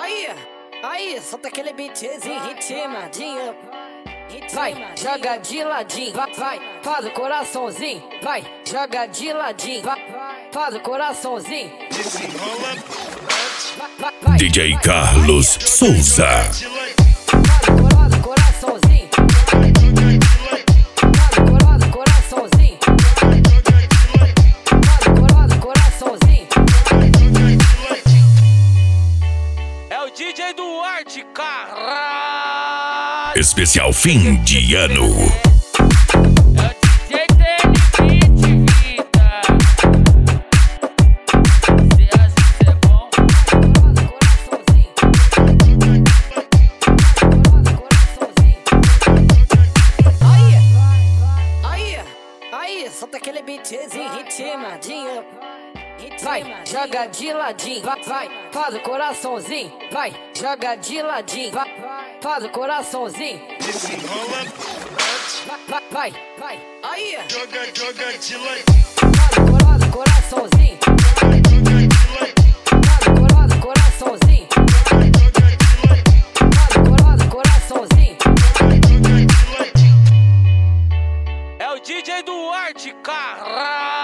Aí, solta aquele beatzinho ritmadinho. Vai, joga de ladinho, vai, faz o coraçãozinho. Vai, joga de ladinho, vai, faz o coraçãozinho. DJ Carlos Souza. Faz o coraçãozinho. Faz o coraçãozinho. Faz o coraçãozinho. É o DJ Duarte, caralho. Especial fim de ano. É o DJ Dele Vida. Se assim é bom. Aí, solta aquele beatzinho ritmadinho. Vai, joga de ladinho, vai, faz o coraçãozinho. Vai, joga de ladinho, vai, faz o coraçãozinho. Vai, aí, Joga de ladinho. faz o coraçãozinho. Faz o coraçãozinho. Faz o coraçãozinho. É o DJ Duarte, caralho.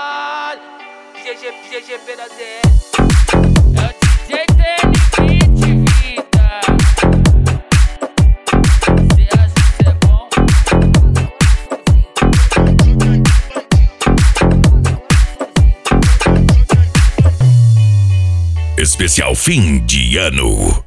GG da ZS. É o DJ Dele Vida. Se assim é bom. Especial fim de ano.